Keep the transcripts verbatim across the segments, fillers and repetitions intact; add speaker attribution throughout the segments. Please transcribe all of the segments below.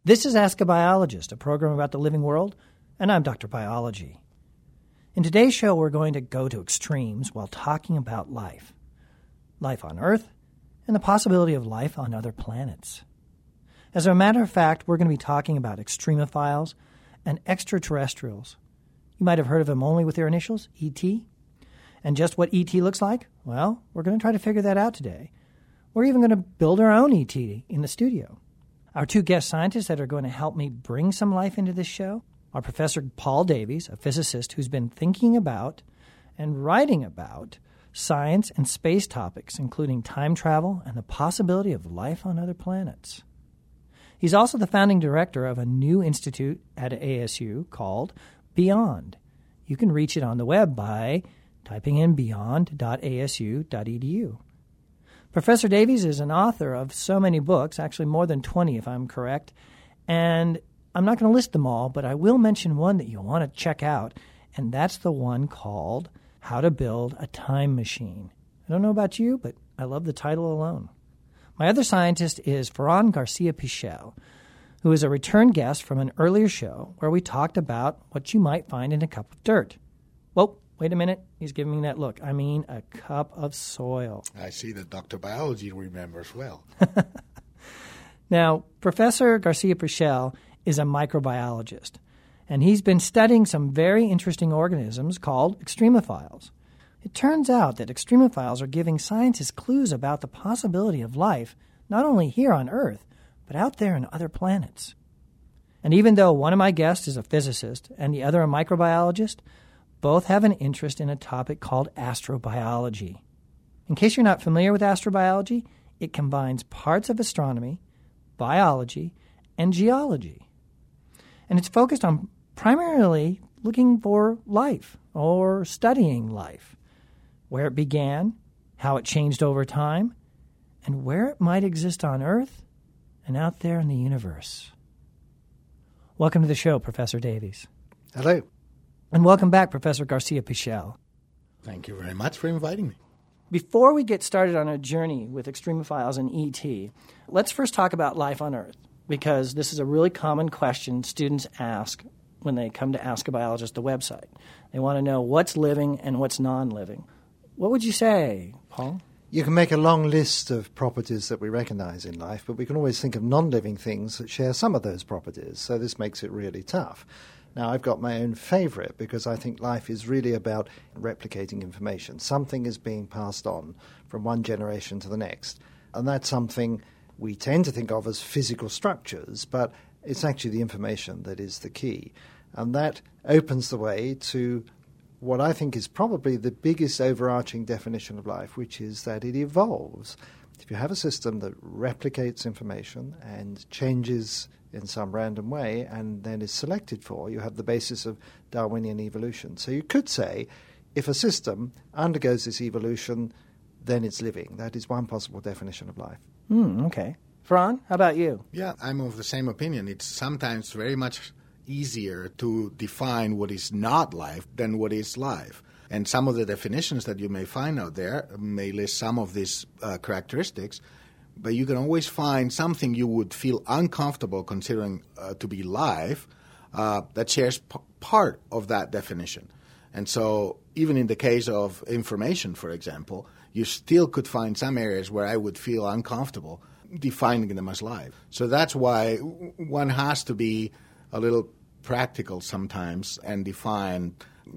Speaker 1: This is Ask a Biologist, a program about the living world, and I'm Doctor Biology. In today's show, we're going to go to extremes while talking about life. Life on Earth, and the possibility of life on other planets. As a matter of fact, we're going to be talking about extremophiles and extraterrestrials. You might have heard of them only with their initials, E T. And just what E T looks like? Well, we're going to try to figure that out today. We're even going to build our own E T in the studio. Our two guest scientists that are going to help me bring some life into this show are Professor Paul Davies, a physicist who's been thinking about and writing about science and space topics, including time travel and the possibility of life on other planets. He's also the founding director of a new institute at A S U called Beyond. You can reach it on the web by typing in beyond dot a s u dot e d u. Professor Davies is an author of so many books, actually more than twenty if I'm correct, and I'm not going to list them all, but I will mention one that you'll want to check out, and that's the one called How to Build a Time Machine. I don't know about you, but I love the title alone. My other scientist is Ferran Garcia-Pichel, who is a return guest from an earlier show where we talked about what you might find in a cup of dirt. Whoa, wait a minute. He's giving me that look. I mean a cup of soil.
Speaker 2: I see that Doctor Biology remembers well.
Speaker 1: Now, Professor Garcia-Pichel is a microbiologist, and he's been studying some very interesting organisms called extremophiles. It turns out that extremophiles are giving scientists clues about the possibility of life, not only here on Earth, but out there on other planets. And even though one of my guests is a physicist and the other a microbiologist, both have an interest in a topic called astrobiology. In case you're not familiar with astrobiology, it combines parts of astronomy, biology, and geology. And it's focused on primarily looking for life or studying life, where it began, how it changed over time, and where it might exist on Earth and out there in the universe. Welcome to the show, Professor Davies.
Speaker 2: Hello.
Speaker 1: And welcome back, Professor Garcia-Pichel.
Speaker 2: Thank you very much for inviting me.
Speaker 1: Before we get started on our journey with extremophiles and E T, let's first talk about life on Earth, because this is a really common question students ask when they come to Ask a Biologist, the website. They want to know what's living and what's non-living. What would you say, Paul?
Speaker 3: You can make a long list of properties that we recognize in life, but we can always think of non-living things that share some of those properties, so this makes it really tough. Now, I've got my own favorite because I think life is really about replicating information. Something is being passed on from one generation to the next, and that's something we tend to think of as physical structures, but it's actually the information that is the key. And that opens the way to what I think is probably the biggest overarching definition of life, which is that it evolves. If you have a system that replicates information and changes in some random way and then is selected for, you have the basis of Darwinian evolution. So you could say if a system undergoes this evolution, then it's living. That is one possible definition of life.
Speaker 1: Hmm, okay. Ferran, how about you?
Speaker 2: Yeah, I'm of the same opinion. It's sometimes very much easier to define what is not life than what is life. And some of the definitions that you may find out there may list some of these uh, characteristics, but you can always find something you would feel uncomfortable considering uh, to be life uh, that shares p- part of that definition. And so even in the case of information, for example, you still could find some areas where I would feel uncomfortable defining them as life. So that's why one has to be a little practical sometimes and define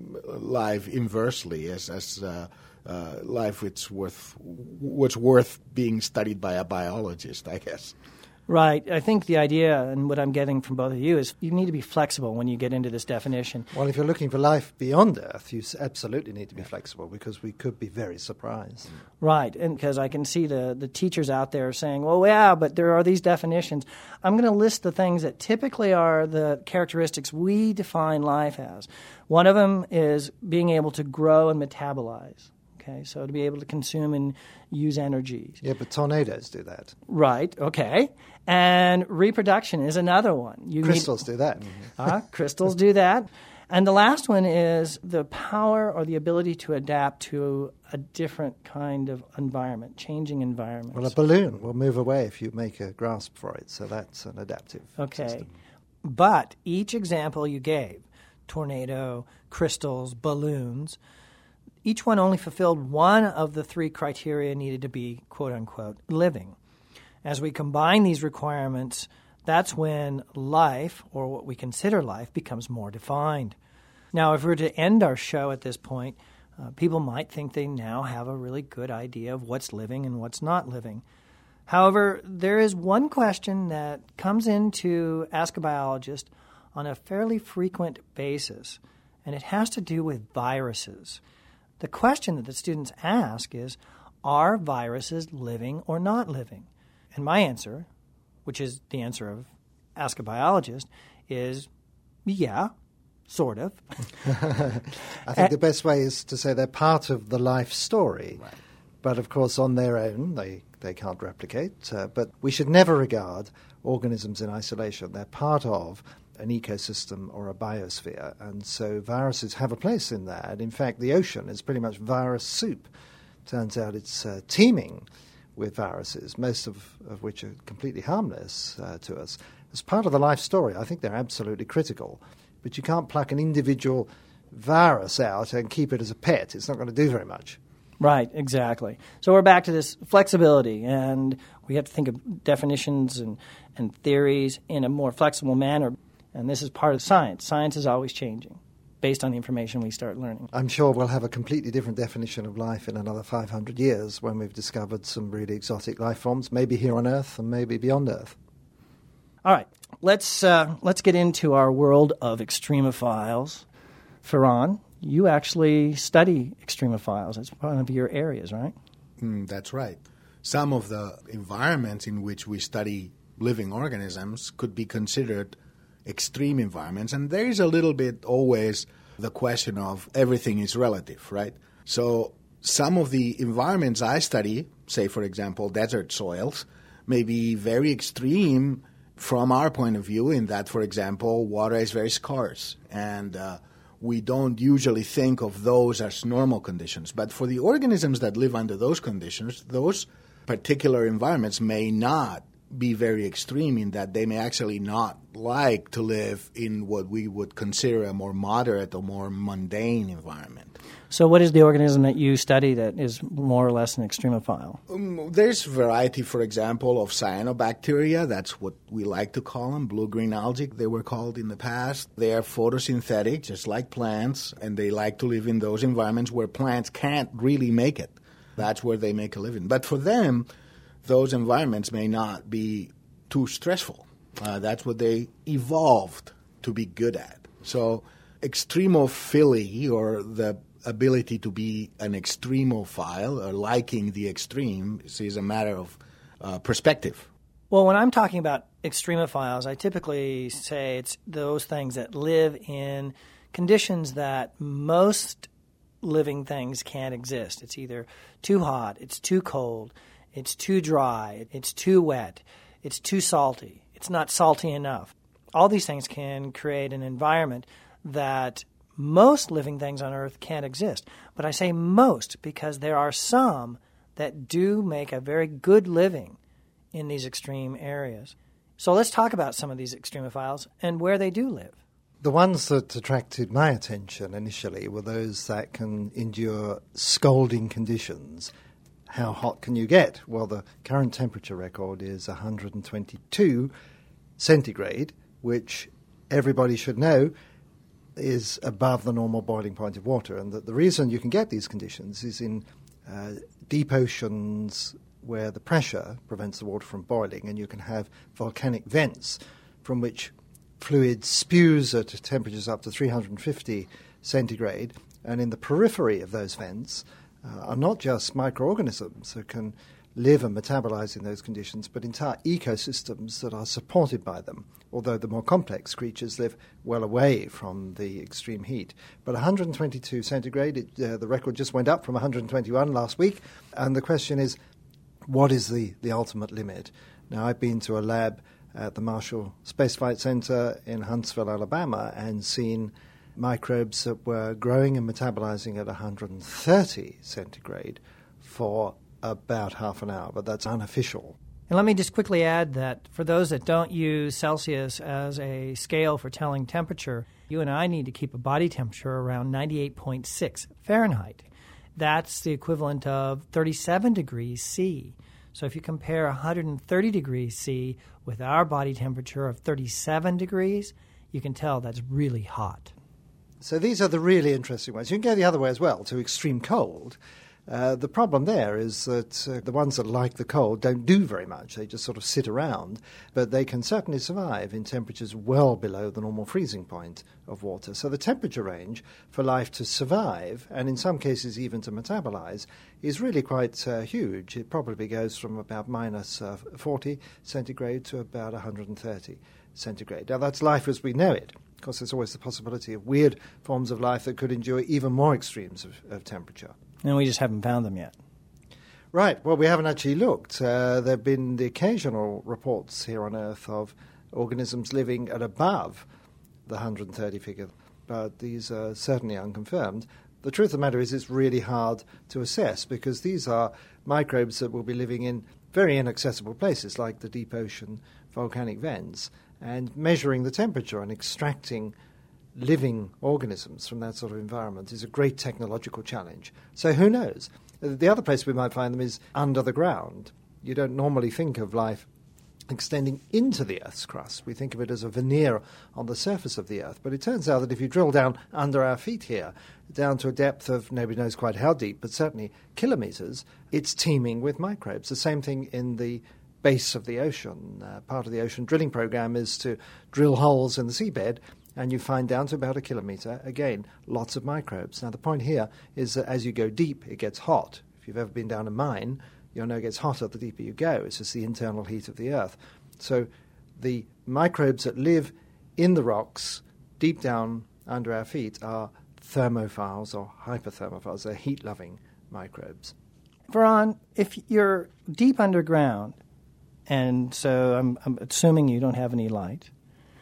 Speaker 2: life inversely as, as uh, uh, life which worth, what's worth being studied by a biologist, I guess.
Speaker 1: Right. I think the idea, and what I'm getting from both of you, is you need to be flexible when you get into this definition.
Speaker 3: Well, if you're looking for life beyond Earth, you absolutely need to be flexible because we could be very surprised.
Speaker 1: Right. And because I can see the, the teachers out there saying, well, yeah, but there are these definitions. I'm going to list the things that typically are the characteristics we define life as. One of them is being able to grow and metabolize. Okay, so to be able to consume and use energy.
Speaker 3: Yeah, but tornadoes do that.
Speaker 1: Right, okay. And reproduction is another one. You
Speaker 3: crystals
Speaker 1: need,
Speaker 3: do that.
Speaker 1: uh, crystals do that. And the last one is the power or the ability to adapt to a different kind of environment, changing environments.
Speaker 3: Well, a balloon will move away if you make a grasp for it, so that's an adaptive
Speaker 1: okay.
Speaker 3: system.
Speaker 1: But each example you gave, tornado, crystals, balloons, each one only fulfilled one of the three criteria needed to be, quote-unquote, living. As we combine these requirements, that's when life, or what we consider life, becomes more defined. Now, if we were to end our show at this point, uh, people might think they now have a really good idea of what's living and what's not living. However, there is one question that comes in to Ask a Biologist on a fairly frequent basis, and it has to do with viruses. The question that the students ask is, are viruses living or not living? And my answer, which is the answer of Ask a Biologist, is yeah, sort of.
Speaker 3: I think the best way is to say they're part of the life story.
Speaker 2: Right.
Speaker 3: But, of course, on their own, they, they can't replicate. Uh, but we should never regard organisms in isolation. They're part of an ecosystem or a biosphere. And so viruses have a place in that. In fact, the ocean is pretty much virus soup. Turns out it's uh, teeming with viruses, most of, of which are completely harmless uh, to us. As part of the life story, I think they're absolutely critical. But you can't pluck an individual virus out and keep it as a pet. It's not going to do very much.
Speaker 1: Right, exactly. So we're back to this flexibility, and we have to think of definitions and, and theories in a more flexible manner. And this is part of science. Science is always changing based on the information we start learning.
Speaker 3: I'm sure we'll have a completely different definition of life in another five hundred years when we've discovered some really exotic life forms, maybe here on Earth and maybe beyond Earth.
Speaker 1: All right, let's uh, let's get into our world of extremophiles. Ferran, you actually study extremophiles. It's one of your areas, right?
Speaker 2: Mm, that's right. Some of the environments in which we study living organisms could be considered extreme environments. And there is a little bit always the question of everything is relative, right? So some of the environments I study, say, for example, desert soils, may be very extreme from our point of view in that, for example, water is very scarce. And uh, we don't usually think of those as normal conditions. But for the organisms that live under those conditions, those particular environments may not be very extreme in that they may actually not like to live in what we would consider a more moderate or more mundane environment.
Speaker 1: So what is the organism that you study that is more or less an extremophile?
Speaker 2: Um, there's variety, for example, of cyanobacteria. That's what we like to call them, blue-green algae, they were called in the past. They are photosynthetic, just like plants, and they like to live in those environments where plants can't really make it. That's where they make a living. But for them, those environments may not be too stressful. Uh, that's what they evolved to be good at. So extremophily, or the ability to be an extremophile or liking the extreme, is a matter of uh, perspective.
Speaker 1: Well, when I'm talking about extremophiles, I typically say it's those things that live in conditions that most living things can't exist. It's either too hot, it's too cold, it's too dry, it's too wet, it's too salty, it's not salty enough. All these things can create an environment that most living things on Earth can't exist. But I say most because there are some that do make a very good living in these extreme areas. So let's talk about some of these extremophiles and where they do live.
Speaker 3: The ones that attracted my attention initially were those that can endure scalding conditions. How hot can you get? Well, the current temperature record is one hundred twenty-two centigrade, which everybody should know is above the normal boiling point of water. And that the reason you can get these conditions is in uh, deep oceans where the pressure prevents the water from boiling, and you can have volcanic vents from which fluid spews at temperatures up to three hundred fifty centigrade. And in the periphery of those vents uh, are not just microorganisms that can live and metabolize in those conditions, but entire ecosystems that are supported by them, although the more complex creatures live well away from the extreme heat. But one hundred twenty-two centigrade, it, uh, the record just went up from one hundred twenty-one last week, and the question is, what is the, the ultimate limit? Now, I've been to a lab at the Marshall Space Flight Center in Huntsville, Alabama, and seen microbes that were growing and metabolizing at one hundred thirty centigrade for about half an hour, but that's unofficial.
Speaker 1: And let me just quickly add that for those that don't use Celsius as a scale for telling temperature, you and I need to keep a body temperature around ninety-eight point six Fahrenheit. That's the equivalent of thirty-seven degrees C. So if you compare one hundred thirty degrees C with our body temperature of thirty-seven degrees, you can tell that's really hot.
Speaker 3: So these are the really interesting ones. You can go the other way as well, to extreme cold. Uh, the problem there is that uh, the ones that like the cold don't do very much. They just sort of sit around. But they can certainly survive in temperatures well below the normal freezing point of water. So the temperature range for life to survive, and in some cases even to metabolize, is really quite uh, huge. It probably goes from about minus uh, forty centigrade to about one hundred thirty centigrade. Now, that's life as we know it. Of course, there's always the possibility of weird forms of life that could endure even more extremes of, of temperature.
Speaker 1: And we just haven't found them yet.
Speaker 3: Right. Well, we haven't actually looked. Uh, there have been the occasional reports here on Earth of organisms living at above the one hundred thirty figure, but these are certainly unconfirmed. The truth of the matter is it's really hard to assess because these are microbes that will be living in very inaccessible places like the deep ocean volcanic vents, and measuring the temperature and extracting living organisms from that sort of environment is a great technological challenge. So who knows? The other place we might find them is under the ground. You don't normally think of life extending into the Earth's crust. We think of it as a veneer on the surface of the Earth. But it turns out that if you drill down under our feet here, down to a depth of nobody knows quite how deep, but certainly kilometers, it's teeming with microbes. The same thing in the base of the ocean. Uh, part of the ocean drilling program is to drill holes in the seabed, and you find down to about a kilometre, again, lots of microbes. Now, the point here is that as you go deep, it gets hot. If you've ever been down a mine, you'll know it gets hotter the deeper you go. It's just the internal heat of the Earth. So the microbes that live in the rocks deep down under our feet are thermophiles or hyperthermophiles. They're heat-loving microbes.
Speaker 1: Veron, if you're deep underground, and so I'm, I'm assuming you don't have any light,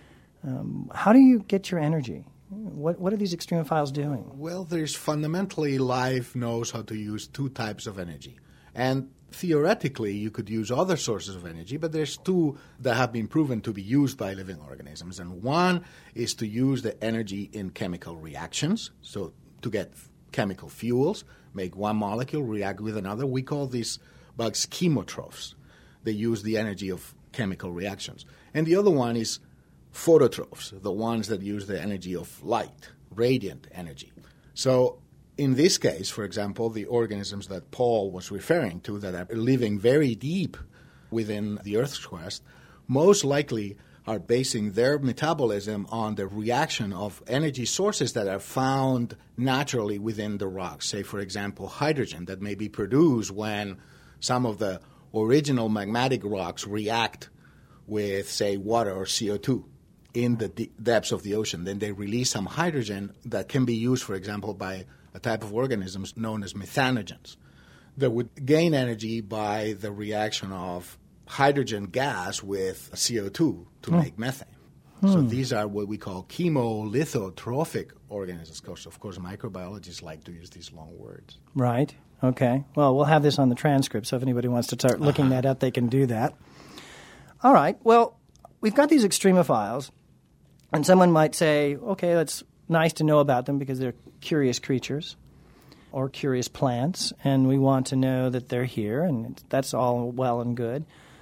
Speaker 1: Um, how do you get your energy? What what are these extremophiles doing?
Speaker 2: Well, there's fundamentally life knows how to use two types of energy. And theoretically, you could use other sources of energy, but there's two that have been proven to be used by living organisms. And one is to use the energy in chemical reactions, so to get chemical fuels, make one molecule react with another. We call these bugs chemotrophs. They use the energy of chemical reactions. And the other one is phototrophs, the ones that use the energy of light, radiant energy. So in this case, for example, the organisms that Paul was referring to that are living very deep within the Earth's crust, most likely are basing their metabolism on the reaction of energy sources that are found naturally within the rocks. Say, for example, hydrogen that may be produced when some of the original magmatic rocks react with, say, water or C O two. In the de- depths of the ocean. Then they release some hydrogen that can be used, for example, by a type of organisms known as methanogens that would gain energy by the reaction of hydrogen gas with C O two to hmm. make methane. Hmm. So these are what we call chemolithotrophic organisms. Of course, of course, microbiologists like to use these long words.
Speaker 1: Right. Okay. Well, we'll have this on the transcript, so if anybody wants to start looking uh-huh. that up, they can do that. All right. Well, we've got these extremophiles. And someone might say, okay, that's nice to know about them because they're curious creatures or curious plants, and we want to know that they're here, and that's all well and good.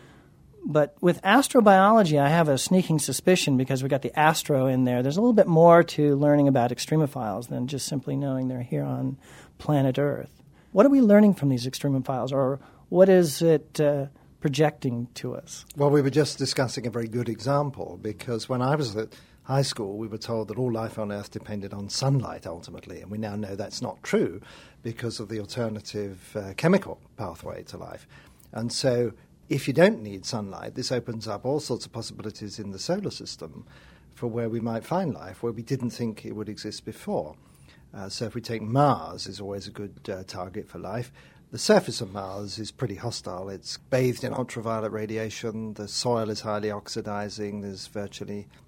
Speaker 1: But with astrobiology, I have a sneaking suspicion because we got the astro in there. There's a little bit more to learning about extremophiles than just simply knowing they're here on planet Earth. What are we learning from these extremophiles, or what is it uh, projecting to us?
Speaker 3: Well, we were just discussing a very good example because when I was at high school, we were told that all life on Earth depended on sunlight ultimately, and we now know that's not true because of the alternative uh, chemical pathway to life. And so if you don't need sunlight, this opens up all sorts of possibilities in the solar system for where we might find life, where we didn't think it would exist before. Uh, so if we take Mars, is always a good uh, target for life. The surface of Mars is pretty hostile. It's bathed in ultraviolet radiation. The soil is highly oxidizing. There's virtually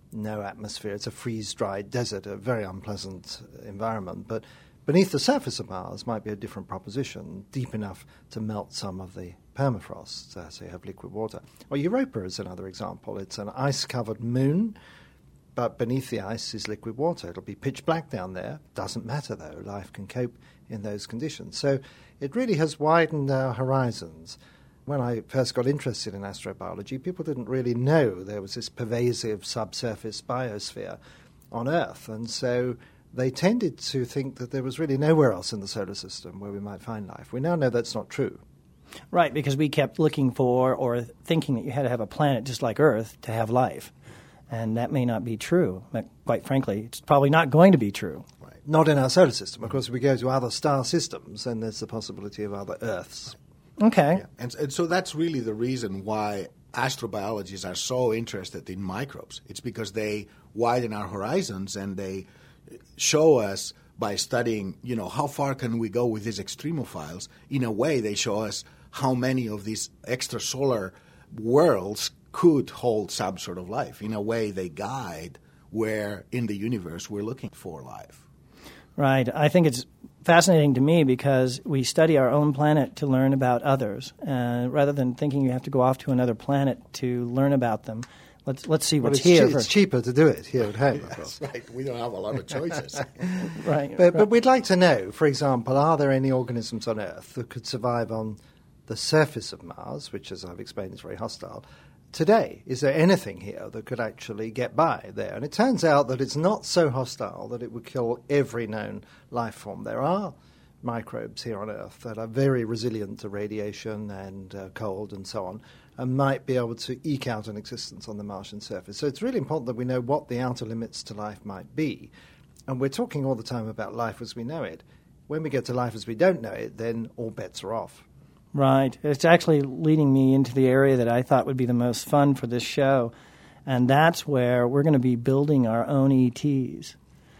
Speaker 3: no atmosphere. It's a freeze-dried desert, a very unpleasant environment. But beneath the surface of Mars might be a different proposition, deep enough to melt some of the permafrost, uh, so you have liquid water. Well, Europa is another example. It's an ice-covered moon, but beneath the ice is liquid water. It'll be pitch black down there. Doesn't matter, though. Life can cope in those conditions. So it really has widened our horizons. When I first got interested in astrobiology, people didn't really know there was this pervasive subsurface biosphere on Earth, and so they tended to think that there was really nowhere else in the solar system where we might find life. We now know that's not true.
Speaker 1: Right, because we kept looking for or thinking that you had to have a planet just like Earth to have life. And that may not be true. But quite frankly, it's probably not going to be true.
Speaker 3: Right. Not in our solar system. Of course, if we go to other star systems, then there's the possibility of other Earths.
Speaker 1: Okay.
Speaker 2: Yeah. And, and so that's really the reason why astrobiologists are so interested in microbes. It's because they widen our horizons and they show us by studying, you know, how far can we go with these extremophiles. In a way, they show us how many of these extrasolar worlds could hold some sort of life. In a way, they guide where in the universe we're looking for life.
Speaker 1: Right. I think it's fascinating to me because we study our own planet to learn about others, uh, rather than thinking you have to go off to another planet to learn about them. Let's let's see what's
Speaker 3: well, it's
Speaker 1: here.
Speaker 3: Che- it's cheaper to do it here at home.
Speaker 2: That's right. We don't have a lot of choices.
Speaker 1: Right.
Speaker 3: But, but we'd like to know, for example, are there any organisms on Earth that could survive on the surface of Mars, which, as I've explained, is very hostile, today? Is there anything here that could actually get by there? And it turns out that it's not so hostile that it would kill every known life form. There are microbes here on Earth that are very resilient to radiation and uh, cold and so on, and might be able to eke out an existence on the Martian surface. So it's really important that we know what the outer limits to life might be. And we're talking all the time about life as we know it. When we get to life as we don't know it, then all bets are off.
Speaker 1: Right. It's actually leading me into the area that I thought would be the most fun for this show, and that's where we're going to be building our own E Ts.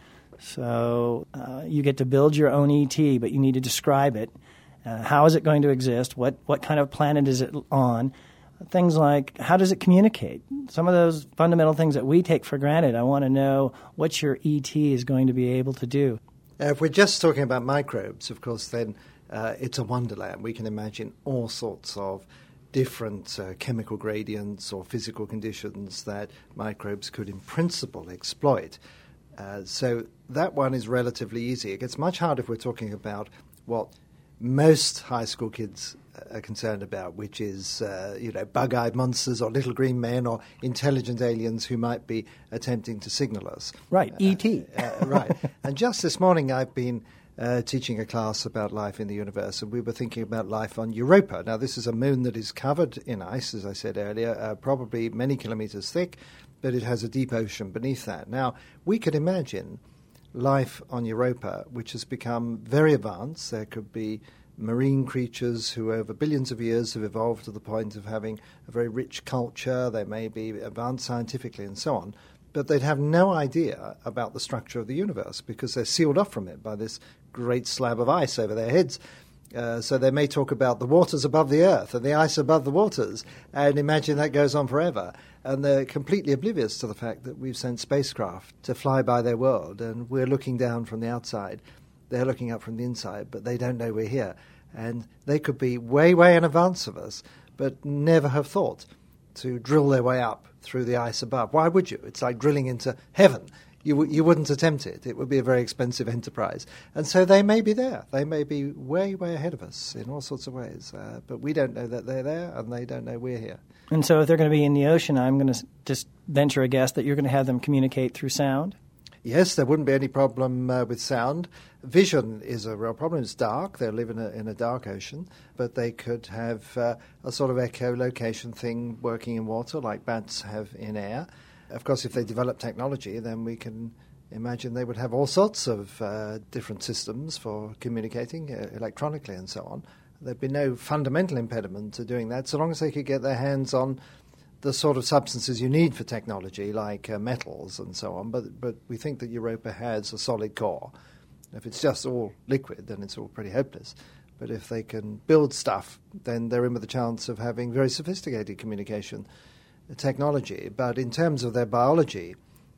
Speaker 1: So uh, you get to build your own E T, but you need to describe it. Uh, how is it going to exist? What what kind of planet is it on? Things like, how does it communicate? Some of those fundamental things that we take for granted. I want to know what your E T is going to be able to do.
Speaker 3: Uh, if we're just talking about microbes, of course, then uh, it's a wonderland. We can imagine all sorts of different uh, chemical gradients or physical conditions that microbes could, in principle, exploit. Uh, so that one is relatively easy. It gets much harder if we're talking about what most high school kids are concerned about, which is, uh, you know, bug-eyed monsters or little green men or intelligent aliens who might be attempting to signal us.
Speaker 1: Right, E T.
Speaker 3: Uh, uh, right. And just this morning I've been uh, teaching a class about life in the universe, and we were thinking about life on Europa. Now, this is a moon that is covered in ice, as I said earlier, uh, probably many kilometers thick, but it has a deep ocean beneath that. Now, we could imagine life on Europa, which has become very advanced. There could be marine creatures who over billions of years have evolved to the point of having a very rich culture. They may be advanced scientifically and so on, but they'd have no idea about the structure of the universe because they're sealed off from it by this great slab of ice over their heads. Uh, so they may talk about the waters above the earth and the ice above the waters, and imagine that goes on forever. And they're completely oblivious to the fact that we've sent spacecraft to fly by their world, and we're looking down from the outside. They're looking up from the inside, but they don't know we're here. And they could be way, way in advance of us, but never have thought to drill their way up through the ice above. Why would you? It's like drilling into heaven. You, w- you wouldn't attempt it. It would be a very expensive enterprise. And so they may be there. They may be way, way ahead of us in all sorts of ways. Uh, but we don't know that they're there, and they don't know we're here.
Speaker 1: And so if they're going to be in the ocean, I'm going to just venture a guess that you're going to have them communicate through sound?
Speaker 3: Yes, there wouldn't be any problem uh, with sound. Vision is a real problem. It's dark. They live in a, in a dark ocean, but they could have uh, a sort of echolocation thing working in water like bats have in air. Of course, if they develop technology, then we can imagine they would have all sorts of uh, different systems for communicating uh, electronically and so on. There'd be no fundamental impediment to doing that, so long as they could get their hands on the sort of substances you need for technology, like uh, metals and so on. But but we think that Europa has a solid core. If it's just all liquid, then it's all pretty hopeless. But if they can build stuff, then they're in with a chance of having very sophisticated communication technology. But in terms of their biology,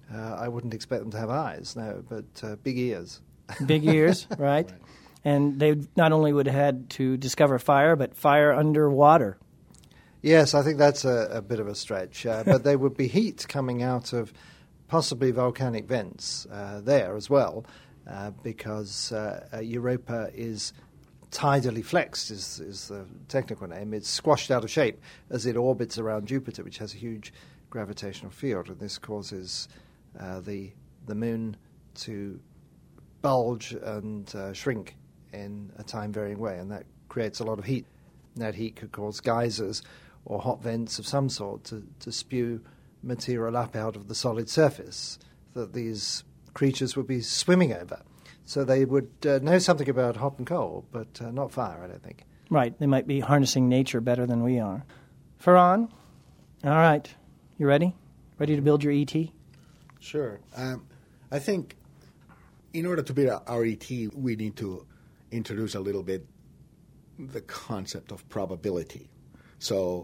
Speaker 3: Uh, I wouldn't expect them to have eyes, no, but uh, big ears.
Speaker 1: Big ears, right? right? And they not only would have had to discover fire, but fire underwater.
Speaker 3: Yes, I think that's a, a bit of a stretch. Uh, but there would be heat coming out of possibly volcanic vents uh, there as well, uh, because uh, uh, Europa is tidally flexed, is, is the technical name. It's squashed out of shape as it orbits around Jupiter, which has a huge gravitational field, and this causes uh, the the moon to bulge and uh, shrink in a time-varying way, and that creates a lot of heat. And that heat could cause geysers or hot vents of some sort to, to spew material up out of the solid surface that these creatures would be swimming over. So they would uh, know something about hot and cold, but uh, not fire, I don't think.
Speaker 1: Right. They might be harnessing nature better than we are. Farhan, all right. You ready? Ready to build your E T?
Speaker 2: Sure. Um, I think in order to build our E T, we need to introduce a little bit the concept of probability. So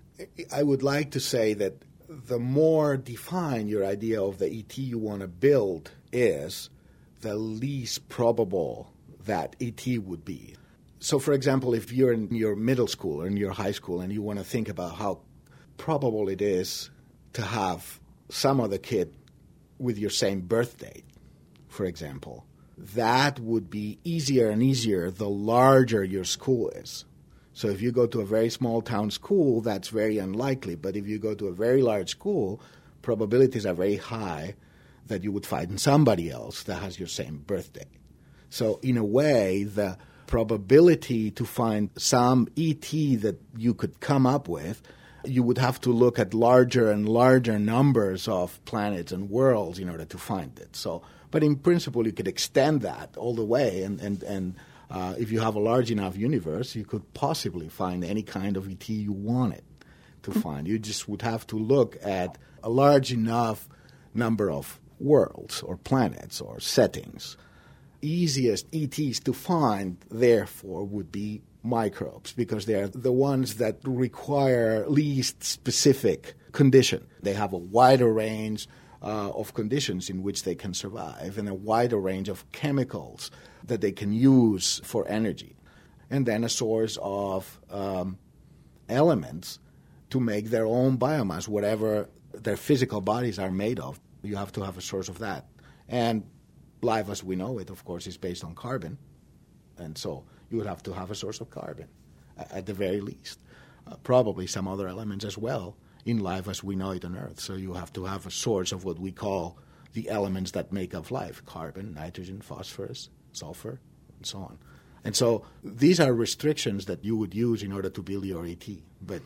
Speaker 2: I would like to say that the more defined your idea of the E T you want to build is, the least probable that E T would be. So, for example, if you're in your middle school or in your high school and you want to think about how probable it is to have some other kid with your same birth date, for example, that would be easier and easier the larger your school is. So if you go to a very small town school, that's very unlikely. But if you go to a very large school, probabilities are very high that you would find somebody else that has your same birthday. So in a way, the probability to find some E T that you could come up with, you would have to look at larger and larger numbers of planets and worlds in order to find it. So, but in principle, you could extend that all the way, and, and, and uh, if you have a large enough universe, you could possibly find any kind of E T you wanted to find. You just would have to look at a large enough number of worlds or planets or settings. Easiest E Ts to find, therefore, would be microbes, because they are the ones that require least specific condition. They have a wider range uh, of conditions in which they can survive, and a wider range of chemicals that they can use for energy, and then a source of um, elements to make their own biomass, whatever their physical bodies are made of. You have to have a source of that. And life as we know it, of course, is based on carbon. And so you would have to have a source of carbon, at the very least. Uh, probably some other elements as well in life as we know it on Earth. So you have to have a source of what we call the elements that make up life: carbon, nitrogen, phosphorus, sulfur, and so on. And so these are restrictions that you would use in order to build your E T. But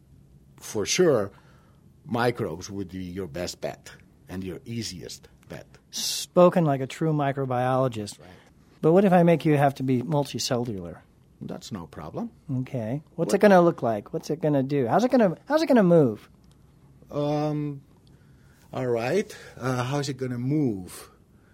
Speaker 2: for sure, microbes would be your best bet and your easiest bet.
Speaker 1: Spoken like a true microbiologist.
Speaker 2: Right.
Speaker 1: But what if I make you have to be multicellular?
Speaker 2: That's no problem.
Speaker 1: Okay. What's
Speaker 2: What?
Speaker 1: it going to look like? What's it going to do? How's it going to How's it going to move?
Speaker 2: Um, all right. Uh, how's it going to move?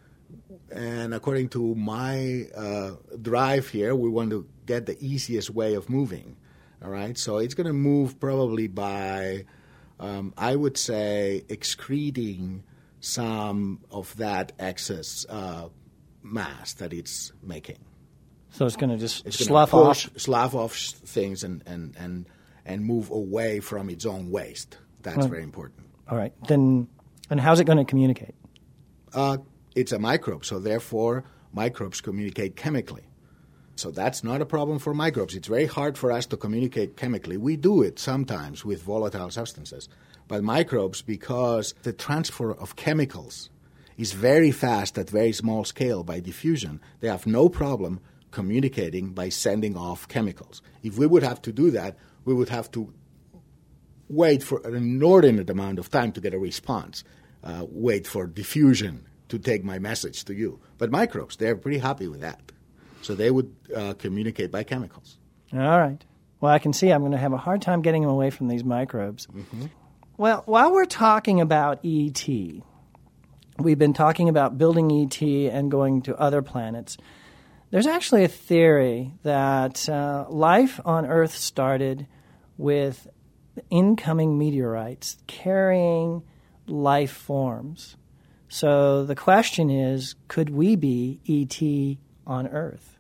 Speaker 2: And according to my uh, drive here, we want to get the easiest way of moving. All right. So it's going to move probably by, um, I would say, excreting some of that excess uh, mass that it's making.
Speaker 1: So it's going to just
Speaker 2: It's
Speaker 1: slough
Speaker 2: gonna push,
Speaker 1: off?
Speaker 2: slough off things and, and, and, and move away from its own waste. That's
Speaker 1: Right.
Speaker 2: very important.
Speaker 1: All right. Then, and how's it going to communicate?
Speaker 2: Uh, it's a microbe, so therefore microbes communicate chemically. So that's not a problem for microbes. It's very hard for us to communicate chemically. We do it sometimes with volatile substances. But microbes, because the transfer of chemicals is very fast at very small scale by diffusion, they have no problem communicating by sending off chemicals. If we would have to do that, we would have to wait for an inordinate amount of time to get a response, uh, wait for diffusion to take my message to you. But microbes, they're pretty happy with that. So they would uh, communicate by chemicals.
Speaker 1: All right. Well, I can see I'm going to have a hard time getting them away from these microbes.
Speaker 2: Mm-hmm.
Speaker 1: Well, while we're talking about E T, we've been talking about building E T and going to other planets. There's actually a theory that uh, life on Earth started with incoming meteorites carrying life forms. So the question is, could we be E T on Earth?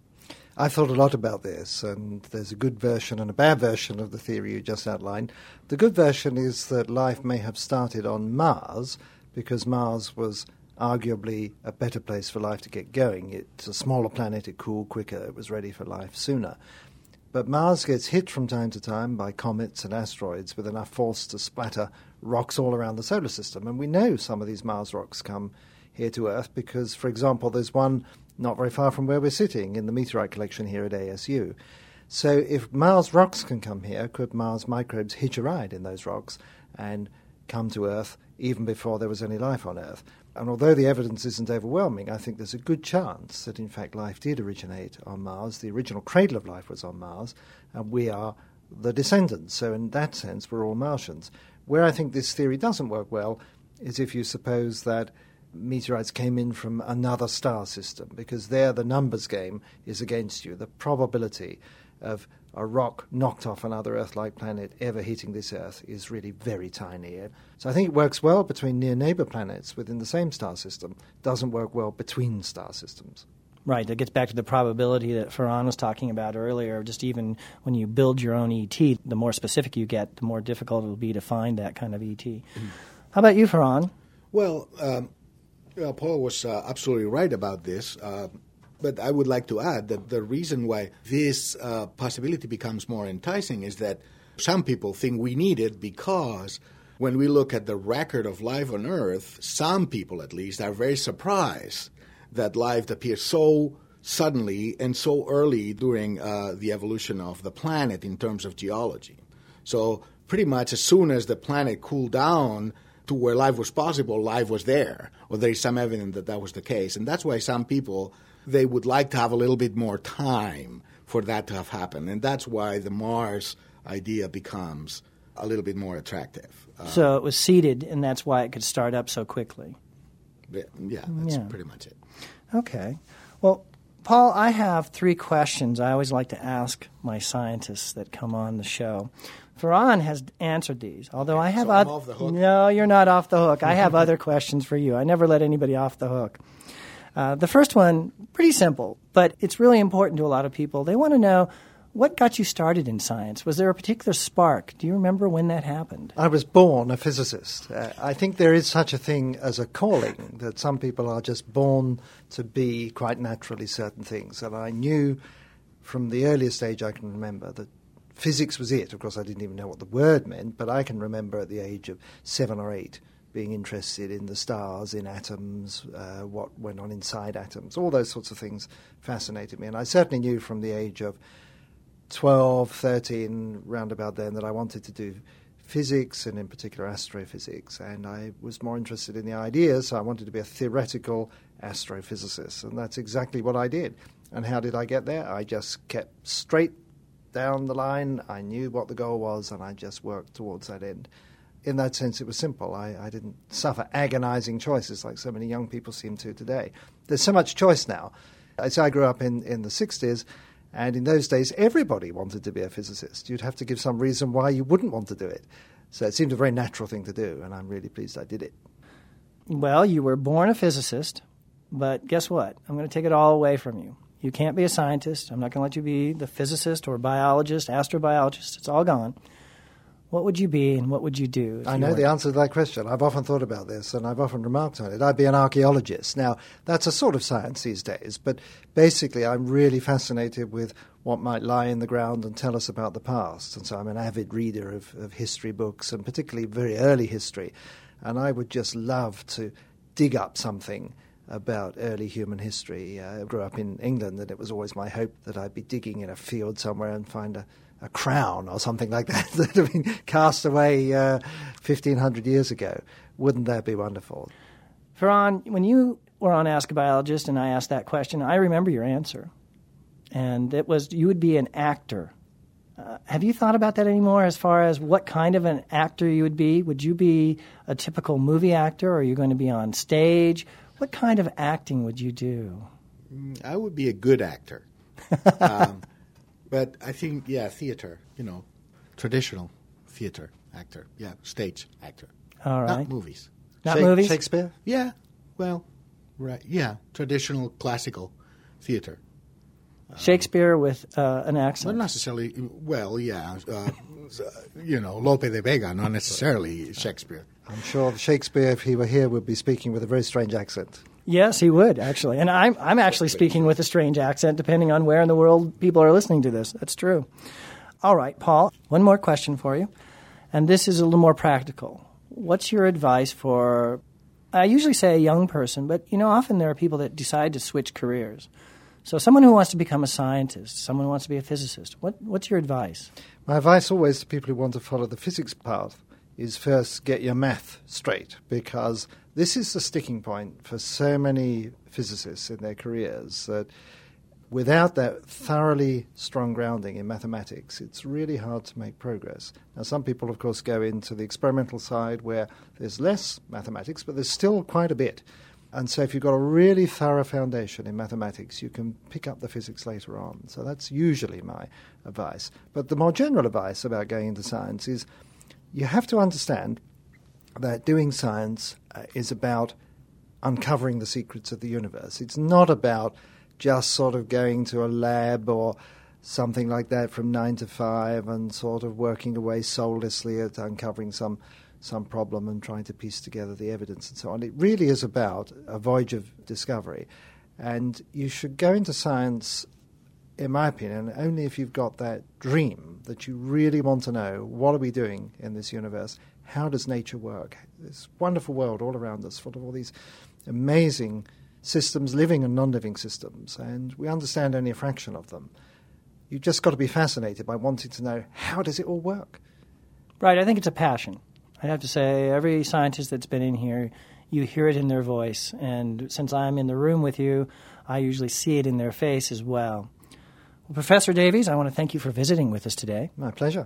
Speaker 3: I've thought a lot about this, and there's a good version and a bad version of the theory you just outlined. The good version is that life may have started on Mars, because Mars was arguably a better place for life to get going. It's a smaller planet, it cooled quicker, it was ready for life sooner. But Mars gets hit from time to time by comets and asteroids with enough force to splatter rocks all around the solar system. And we know some of these Mars rocks come here to Earth because, for example, there's one not very far from where we're sitting in the meteorite collection here at A S U. So if Mars rocks can come here, could Mars microbes hitch a ride in those rocks and come to Earth even before there was any life on Earth? And although the evidence isn't overwhelming, I think there's a good chance that, in fact, life did originate on Mars. The original cradle of life was on Mars, and we are the descendants. So in that sense, we're all Martians. Where I think this theory doesn't work well is if you suppose that meteorites came in from another star system, because there the numbers game is against you. The probability of a rock knocked off another Earth-like planet ever hitting this Earth is really very tiny. So I think it works well between near neighbor planets within the same star system. Doesn't work well between star systems.
Speaker 1: Right. That gets back to the probability that Farhan was talking about earlier. Just even when you build your own E T, the more specific you get, the more difficult it will be to find that kind of E T. Mm. How about you, Farhan?
Speaker 2: Well, um, uh, Paul was uh, absolutely right about this. Uh, But I would like to add that the reason why this uh, possibility becomes more enticing is that some people think we need it because when we look at the record of life on Earth, some people at least are very surprised that life appears so suddenly and so early during uh, the evolution of the planet in terms of geology. So pretty much as soon as the planet cooled down to where life was possible, life was there, or there is some evidence that that was the case. And that's why some people, they would like to have a little bit more time for that to have happened. And that's why the Mars idea becomes a little bit more attractive. Uh,
Speaker 1: so it was seeded, and that's why it could start up so quickly.
Speaker 2: Yeah, that's
Speaker 1: yeah.
Speaker 2: pretty much it.
Speaker 1: Okay. Well, Paul, I have three questions I always like to ask my scientists that come on the show. Farhan has answered these, although I have
Speaker 2: so I'm
Speaker 1: oth-
Speaker 2: off the hook?
Speaker 1: No, you're not off the hook. I have other questions for you. I never let anybody off the hook. Uh, the first one, pretty simple, but it's really important to a lot of people. They want to know, what got you started in science? Was there a particular spark? Do you remember when that happened?
Speaker 3: I was born a physicist. Uh, I think there is such a thing as a calling, that some people are just born to be quite naturally certain things. And I knew from the earliest age I can remember that physics was it. Of course, I didn't even know what the word meant, but I can remember at the age of seven or eight being interested in the stars, in atoms, uh, what went on inside atoms. All those sorts of things fascinated me. And I certainly knew from the age of twelve, thirteen, round about then, that I wanted to do physics, and in particular astrophysics. And I was more interested in the ideas, so I wanted to be a theoretical astrophysicist. And that's exactly what I did. And how did I get there? I just kept straight down the line. I knew what the goal was, and I just worked towards that end. In that sense, it was simple. I, I didn't suffer agonizing choices like so many young people seem to today. There's so much choice now. As I grew up in, in the sixties, and in those days, everybody wanted to be a physicist. You'd have to give some reason why you wouldn't want to do it. So it seemed a very natural thing to do, and I'm really pleased I did it.
Speaker 1: Well, you were born a physicist, but guess what? I'm going to take it all away from you. You can't be a scientist. I'm not going to let you be the physicist or biologist, astrobiologist. It's all gone. What would you be and what would you do?
Speaker 3: I know the answer to that question. I've often thought about this, and I've often remarked on it. I'd be an archaeologist. Now, that's a sort of science these days, but basically I'm really fascinated with what might lie in the ground and tell us about the past. And so I'm an avid reader of, of history books, and particularly very early history. And I would just love to dig up something about early human history. Uh, I grew up in England, and it was always my hope that I'd be digging in a field somewhere and find a a crown or something like that that had been cast away uh, fifteen hundred years ago. Wouldn't that be wonderful?
Speaker 1: Farhan, when you were on Ask a Biologist and I asked that question, I remember your answer. And it was you would be an actor. Uh, have you thought about that anymore as far as what kind of an actor you would be? Would you be a typical movie actor, or are you going to be on stage? What kind of acting would you do?
Speaker 2: I would be a good actor. um, But I think, yeah, theater, you know, traditional theater actor. Yeah, stage actor.
Speaker 1: All right.
Speaker 2: Not movies.
Speaker 1: Not
Speaker 3: Shake-
Speaker 1: movies?
Speaker 3: Shakespeare?
Speaker 2: Yeah, well, right. Yeah, traditional classical theater.
Speaker 1: Shakespeare with uh, an accent.
Speaker 2: Not necessarily, well, yeah, uh, you know, Lope de Vega, not necessarily Shakespeare.
Speaker 3: I'm sure Shakespeare, if he were here, would be speaking with a very strange accent.
Speaker 1: Yes, he would, actually. And I'm, I'm actually speaking with a strange accent, depending on where in the world people are listening to this. That's true. All right, Paul, one more question for you. And this is a little more practical. What's your advice for, I usually say a young person, but, you know, often there are people that decide to switch careers. So someone who wants to become a scientist, someone who wants to be a physicist, what, what's your advice?
Speaker 3: My advice always to people who want to follow the physics path is first get your math straight, because this is the sticking point for so many physicists in their careers, that without that thoroughly strong grounding in mathematics, it's really hard to make progress. Now, some people, of course, go into the experimental side where there's less mathematics, but there's still quite a bit. And so if you've got a really thorough foundation in mathematics, you can pick up the physics later on. So that's usually my advice. But the more general advice about going into science is you have to understand that doing science uh, is about uncovering the secrets of the universe. It's not about just sort of going to a lab or something like that from nine to five and sort of working away soullessly at uncovering some some problem and trying to piece together the evidence and so on. It really is about a voyage of discovery. And you should go into science, in my opinion, only if you've got that dream that you really want to know, what are we doing in this universe? How does nature work? This wonderful world all around us, full of all these amazing systems, living and non-living systems, and we understand only a fraction of them. You've just got to be fascinated by wanting to know, how does it all work?
Speaker 1: Right, I think it's a passion. I have to say, every scientist that's been in here, you hear it in their voice. And since I'm in the room with you, I usually see it in their face as well. Well, Professor Davies, I want to thank you for visiting with us today.
Speaker 3: My pleasure.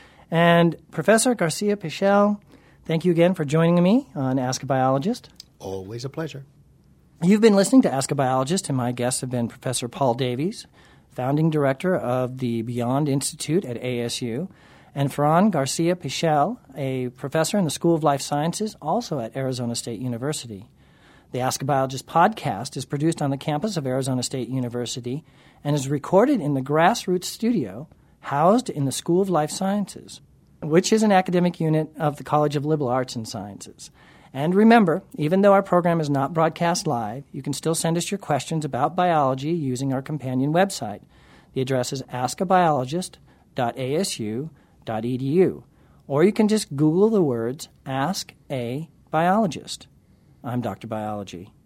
Speaker 1: And Professor Garcia-Pichel, thank you again for joining me on Ask a Biologist.
Speaker 2: Always a pleasure.
Speaker 1: You've been listening to Ask a Biologist, and my guests have been Professor Paul Davies, founding director of the Beyond Institute at A S U, and Ferran Garcia-Pichel, a professor in the School of Life Sciences, also at Arizona State University. The Ask a Biologist podcast is produced on the campus of Arizona State University and is recorded in the Grassroots Studio, housed in the School of Life Sciences, which is an academic unit of the College of Liberal Arts and Sciences. And remember, even though our program is not broadcast live, you can still send us your questions about biology using our companion website. The address is ask a biologist dot A S U dot E D U, or you can just Google the words Ask a Biologist. I'm Doctor Biology.